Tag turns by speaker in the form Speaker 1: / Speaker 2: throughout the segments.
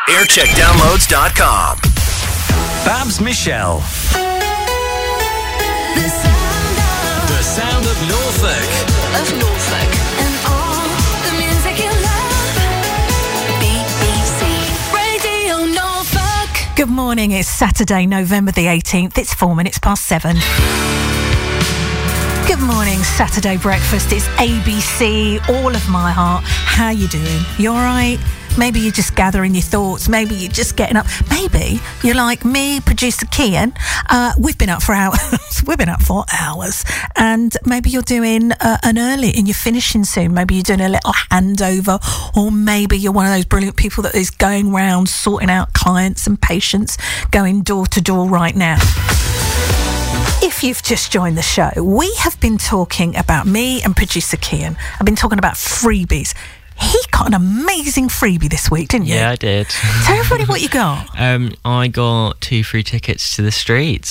Speaker 1: Aircheckdownloads.com.
Speaker 2: Babs Michelle. The sound of Norfolk.
Speaker 3: And all the music you love. BBC Radio Norfolk.
Speaker 4: Good morning, it's Saturday, November the 18th. It's 4 minutes past 7. Good morning, Saturday breakfast. It's ABC, all of my heart. How you doing? You all right? Maybe you're just gathering your thoughts. Maybe you're just getting up. Maybe you're like me, producer Kian. We've been up for hours. We've been up for hours. And maybe you're doing an early and you're finishing soon. Maybe you're doing a little handover. Or maybe you're one of those brilliant people that is going round sorting out clients and patients, going door to door right now. If you've just joined the show, we have been talking about, me and producer Kian, I've been talking about freebies. He got an amazing freebie this week, didn't you?
Speaker 5: Yeah, I did.
Speaker 4: Tell everybody what you got.
Speaker 5: I got 2 free tickets to the streets.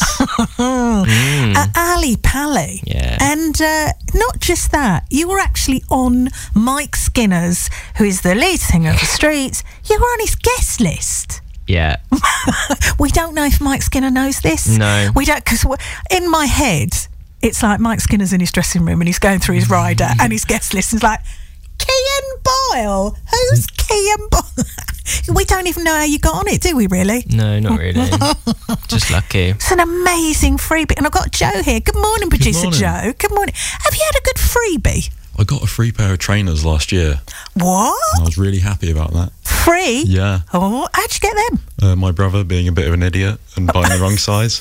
Speaker 4: Ali Pally.
Speaker 5: Yeah.
Speaker 4: And not just that, you were actually on Mike Skinner's, who is the lead singer of the Streets. You were on his guest list.
Speaker 5: Yeah.
Speaker 4: We don't know if Mike Skinner knows this.
Speaker 5: No.
Speaker 4: We don't, because in my head, it's like Mike Skinner's in his dressing room and he's going through his rider and his guest list is like, Kian Boyle? Who's Kian Boyle? We don't even know how you got on it, do we, really?
Speaker 5: No, not really. Just lucky.
Speaker 4: It's an amazing freebie. And I've got Joe here. Good morning, producer Joe. Good morning. Have you had a good freebie?
Speaker 6: I got a free pair of trainers last year.
Speaker 4: What?
Speaker 6: And I was really happy about that.
Speaker 4: Free?
Speaker 6: Yeah.
Speaker 4: Oh, how'd you get them?
Speaker 6: My brother being a bit of an idiot and buying the wrong size.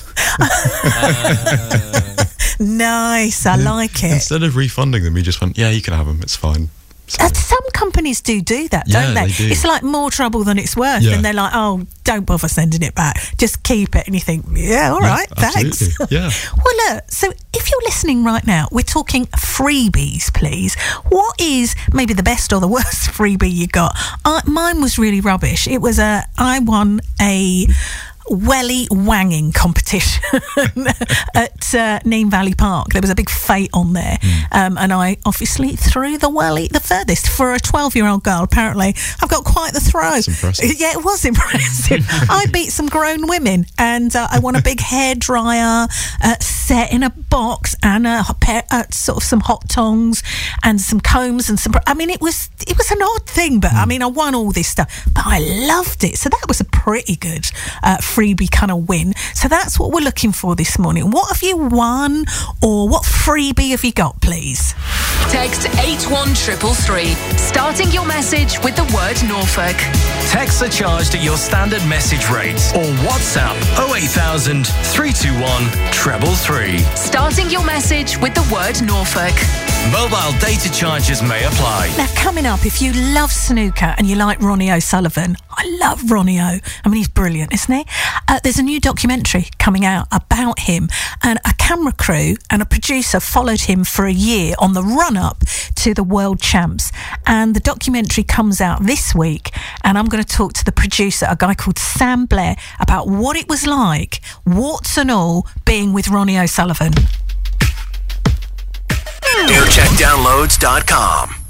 Speaker 4: Nice, I like it.
Speaker 6: Instead of refunding them, he just went, yeah, you can have them, it's fine. So,
Speaker 4: Some companies do that,
Speaker 6: Yeah,
Speaker 4: don't they?
Speaker 6: they do.
Speaker 4: It's like more trouble than it's worth.
Speaker 6: Yeah.
Speaker 4: And they're like, oh, don't bother sending it back. Just keep it. And you think, yeah, all right, thanks.
Speaker 6: absolutely. Yeah.
Speaker 4: Well, look, so if you're listening right now, we're talking freebies, please. What is maybe the best or the worst freebie you got? Mine was really rubbish. It was I won a welly wanging competition at Neem Valley Park. There was a big fete on there, and I obviously threw the welly the furthest. For a 12-year-old girl, apparently I've got quite the throw.
Speaker 6: That's impressive.
Speaker 4: Yeah, it was impressive. I beat some grown women, and I won a big hairdryer set in a box, and a pair, sort of some hot tongs and some combs and some. I mean, it was an odd thing, but I mean, I won all this stuff, but I loved it. So that was a pretty good freebie kind of win. So that's what we're looking for this morning. What have you won, or what freebie have you got, please?
Speaker 7: Text 81333, starting your message with the word Norfolk.
Speaker 2: Texts are charged at your standard message rate. Or WhatsApp 08000 321 333.
Speaker 7: Starting your message with the word Norfolk.
Speaker 2: Mobile data charges may apply.
Speaker 4: Now, coming up, if you love snooker and you like Ronnie O'Sullivan, I love Ronnie O. I mean, he's brilliant, isn't he? There's a new documentary coming out about him, and a camera crew and a producer followed him for a year on the run-up to the World Champs. And the documentary comes out this week, and I'm going to talk to the producer, a guy called Sam Blair, about what it was like, warts and all, being with Ronnie O'Sullivan.
Speaker 1: Aircheckdownloads.com.